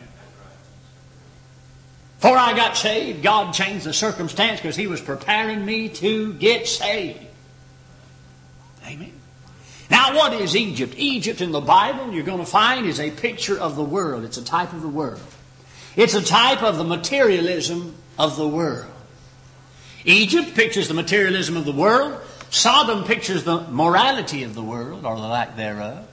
Before I got saved, God changed the circumstance because He was preparing me to get saved. Amen. Now, what is Egypt? Egypt in the Bible, you're going to find, is a picture of the world. It's a type of the world. It's a type of the materialism of the world. Egypt pictures the materialism of the world. Sodom pictures the morality of the world, or the lack thereof.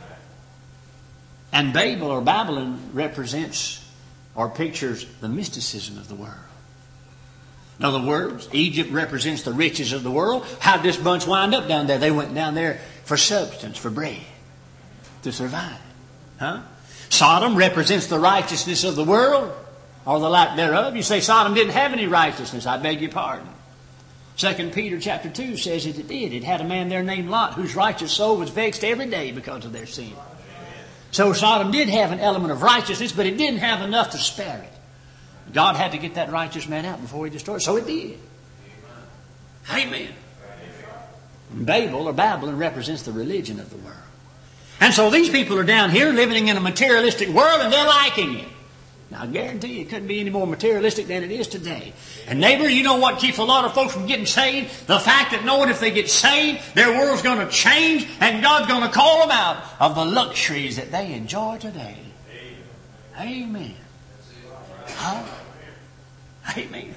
And Babel or Babylon represents or pictures the mysticism of the world. In other words, Egypt represents the riches of the world. How did this bunch wind up down there? They went down there for substance, for bread, to survive. Huh? Sodom represents the righteousness of the world, or the lack thereof. You say Sodom didn't have any righteousness. I beg your pardon. Second Peter chapter two says that it did. It had a man there named Lot, whose righteous soul was vexed every day because of their sin. So Sodom did have an element of righteousness, but it didn't have enough to spare it. God had to get that righteous man out before He destroyed it. So it did. Amen. Babel or Babylon represents the religion of the world. And so these people are down here living in a materialistic world and they're liking it. Now, I guarantee you it couldn't be any more materialistic than it is today. And neighbor, you know what keeps a lot of folks from getting saved? The fact that knowing if they get saved, their world's going to change and God's going to call them out of the luxuries that they enjoy today. Amen. Huh? Amen.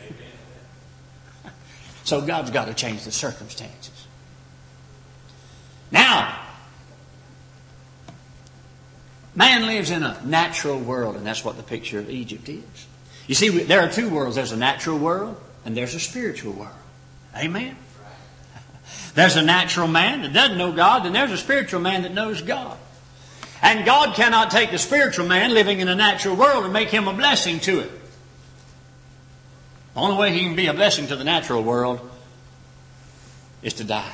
So God's got to change the circumstances. Now, man lives in a natural world, and that's what the picture of Egypt is. You see, there are two worlds. There's a natural world, and there's a spiritual world. Amen? There's a natural man that doesn't know God, and there's a spiritual man that knows God. And God cannot take the spiritual man living in a natural world and make him a blessing to it. The only way he can be a blessing to the natural world is to die.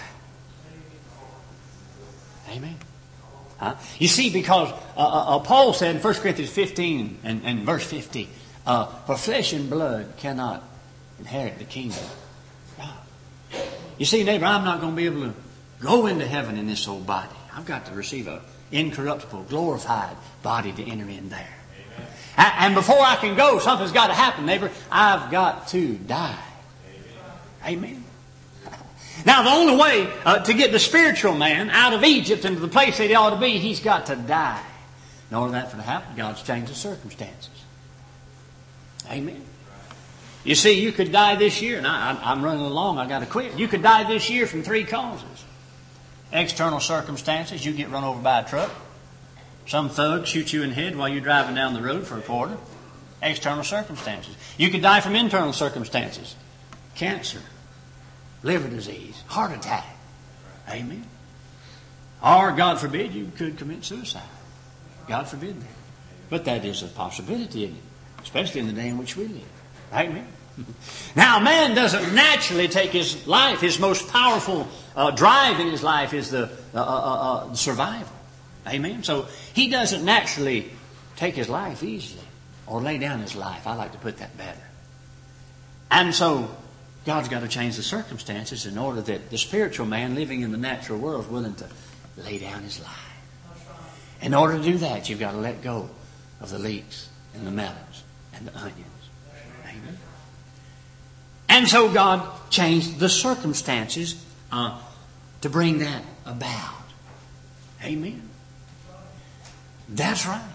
Amen. Huh? You see, because uh, uh, Paul said in First Corinthians fifteen and, and verse fifty, uh, for flesh and blood cannot inherit the kingdom of God. You see, neighbor, I'm not going to be able to go into heaven in this old body. I've got to receive an incorruptible, glorified body to enter in there. Amen. And before I can go, something's got to happen, neighbor. I've got to die. Amen. Amen. Now, the only way uh, to get the spiritual man out of Egypt into the place that he ought to be, he's got to die. In order for that to happen, God's changed the circumstances. Amen. You see, you could die this year, and I, I'm running along, I got to quit. You could die this year from three causes. External circumstances, you get run over by a truck. Some thug shoots you in the head while you're driving down the road for a quarter. External circumstances. You could die from internal circumstances. Cancer, liver disease, heart attack. Amen. Or, God forbid, you could commit suicide. God forbid that. But that is a possibility, isn't it? Especially in the day in which we live. Amen. Now, man doesn't naturally take his life. His most powerful uh, drive in his life is the uh, uh, uh, survival. Amen. So he doesn't naturally take his life easily or lay down his life. I like to put that better. And so God's got to change the circumstances in order that the spiritual man living in the natural world is willing to lay down his life. In order to do that, you've got to let go of the leeks and the melons and the onions. Amen. And so God changed the circumstances uh, to bring that about. Amen. That's right.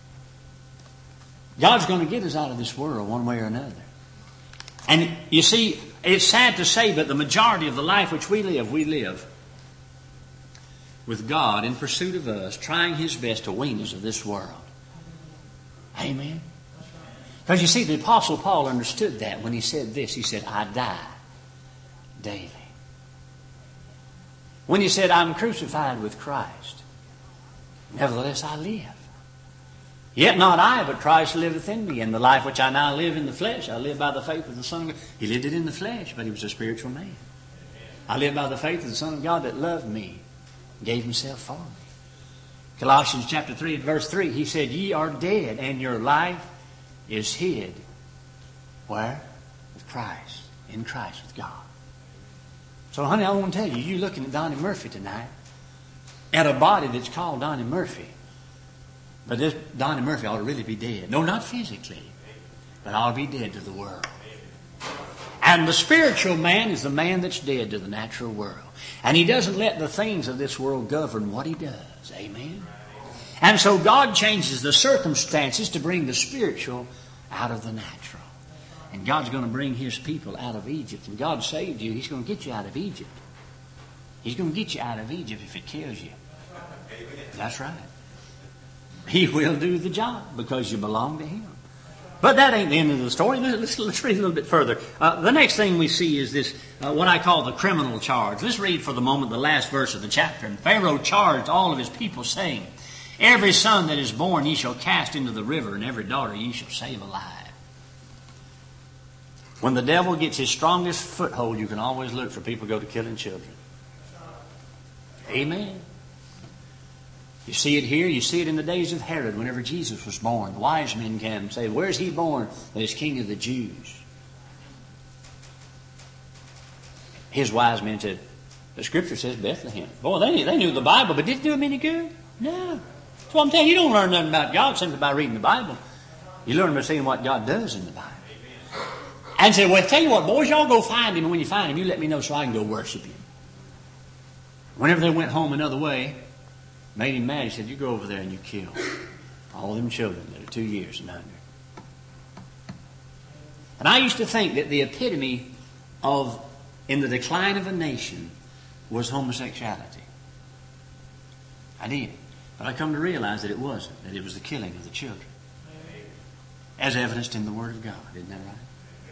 God's going to get us out of this world one way or another. And you see, it's sad to say, but the majority of the life which we live, we live with God in pursuit of us, trying His best to wean us of this world. Amen. Because you see, the Apostle Paul understood that when he said this. He said, I die daily. When he said, I'm crucified with Christ, nevertheless I live. Yet not I, but Christ liveth in me. And the life which I now live in the flesh, I live by the faith of the Son of God. He lived it in the flesh, but he was a spiritual man. I live by the faith of the Son of God that loved me, gave Himself for me. Colossians chapter three and verse three, he said, ye are dead, and your life is hid. Where? With Christ. In Christ with God. So honey, I want to tell you, you're looking at Donnie Murphy tonight, at a body that's called Donnie Murphy. But this Donnie Murphy ought to really be dead. No, not physically, but ought to be dead to the world. And the spiritual man is the man that's dead to the natural world. And he doesn't let the things of this world govern what he does. Amen. And so God changes the circumstances to bring the spiritual out of the natural. And God's going to bring His people out of Egypt. And God saved you. He's going to get you out of Egypt. He's going to get you out of Egypt if it kills you. That's right. He will do the job because you belong to Him. But that ain't the end of the story. Let's, let's read a little bit further. Uh, the next thing we see is this, uh, what I call the criminal charge. Let's read for the moment the last verse of the chapter. And Pharaoh charged all of his people, saying, every son that is born ye shall cast into the river, and every daughter ye shall save alive. When the devil gets his strongest foothold, you can always look for people to go to killing children. Amen. You see it here. You see it in the days of Herod whenever Jesus was born. The wise men came and say, where's He born? That He's King of the Jews. His wise men said, the Scripture says Bethlehem. Boy, they, they knew the Bible, but did it do them any good? No. That's what I'm telling you. You don't learn nothing about God simply by reading the Bible. You learn by seeing what God does in the Bible. And said, well, tell you what, boys, y'all go find him. And when you find him, you let me know so I can go worship him. Whenever they went home another way, made him mad. He said, you go over there and you kill all them children that are two years and under. And I used to think that the epitome of, in the decline of a nation, was homosexuality. I did. But I come to realize that it wasn't. That it was the killing of the children. As evidenced in the Word of God. Isn't that right?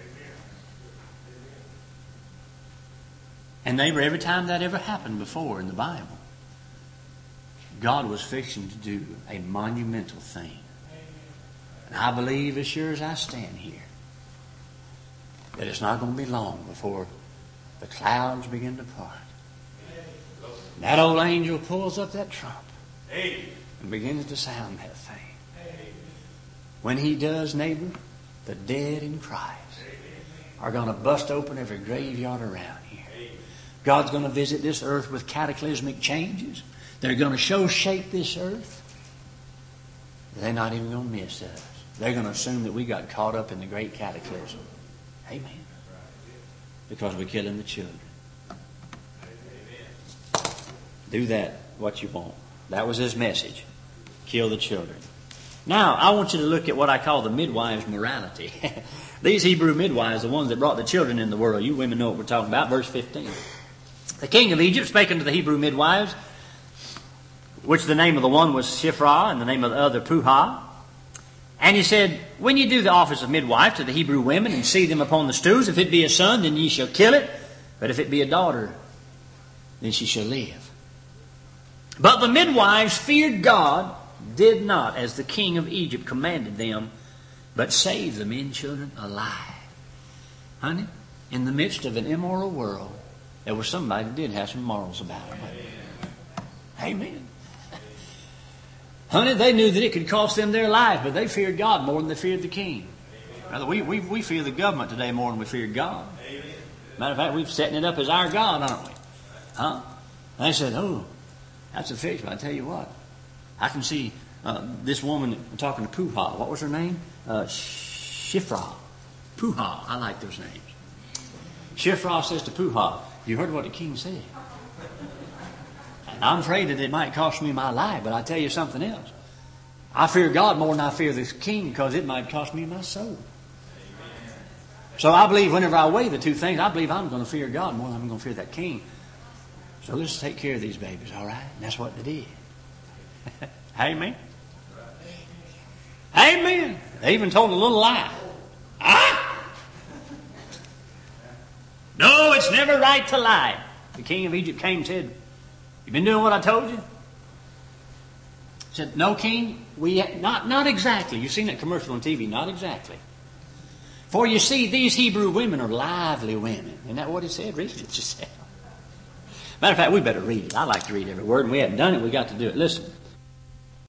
And neighbor, every time that ever happened before in the Bible, God was fixing to do a monumental thing. And I believe, as sure as I stand here, that it's not going to be long before the clouds begin to part. And that old angel pulls up that trump and begins to sound that thing. When he does, neighbor, the dead in Christ are going to bust open every graveyard around here. God's going to visit this earth with cataclysmic changes. They're going to show shape this earth. They're not even going to miss us. They're going to assume that we got caught up in the great cataclysm. Amen. Because we're killing the children. Do that what you want. That was his message. Kill the children. Now, I want you to look at what I call the midwives' morality. These Hebrew midwives, the ones that brought the children in the world. You women know what we're talking about. Verse fifteen. The king of Egypt spake unto the Hebrew midwives, which the name of the one was Shiphrah, and the name of the other Puah. And he said, when you do the office of midwife to the Hebrew women, and see them upon the stools, if it be a son, then ye shall kill it. But if it be a daughter, then she shall live. But the midwives feared God, did not, as the king of Egypt commanded them, but saved the men children alive. Honey, in the midst of an immoral world, there was somebody that did have some morals about them. Amen. Honey, they knew that it could cost them their life, but they feared God more than they feared the king. Rather, we, we, we fear the government today more than we fear God. Matter of fact, we're setting it up as our God, aren't we? Huh? And they said, oh, that's a fish, but I tell you what, I can see uh, this woman talking to Puah. What was her name? Uh, Shiphrah. Puah. I like those names. Shiphrah says to Puah, you heard what the king said. And I'm afraid that it might cost me my life, but I tell you something else. I fear God more than I fear this king because it might cost me my soul. So I believe whenever I weigh the two things, I believe I'm going to fear God more than I'm going to fear that king. So let's take care of these babies, all right? And that's what they did. Amen. Amen. They even told a little lie. Ah! No, it's never right to lie. The king of Egypt came and said, you been doing what I told you? He said, no, king, we not not exactly. You've seen that commercial on T V. Not exactly. For you see, these Hebrew women are lively women. Isn't that what it said? Read it yourself. Matter of fact, we better read it. I like to read every word, and we haven't done it. We got to do it. Listen.